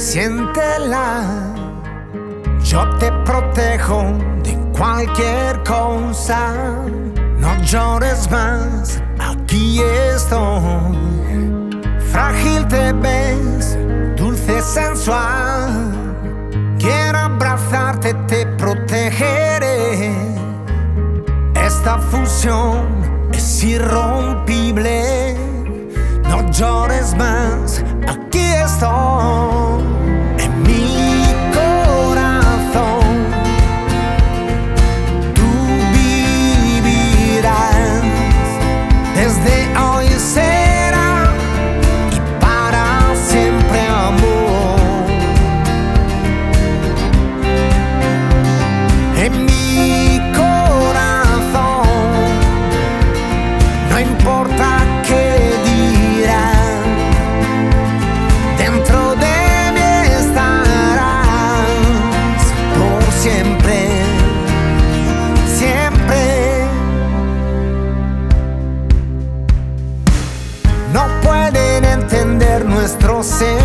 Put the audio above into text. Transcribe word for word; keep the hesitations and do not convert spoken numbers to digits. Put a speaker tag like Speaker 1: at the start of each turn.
Speaker 1: Siéntela, yo te protejo de cualquier cosa. No llores más, aquí estoy. Frágil te ves, dulce, sensual. Quiero abrazarte, te protegeré. Esta fusión es irrompible. No llores más, aquí estoy. En mi corazón tú vivirás. Desde hoy será y para siempre amor. En mi corazón no importa qué dirán, dentro de mí estarás por siempre, siempre. No pueden entender nuestro ser.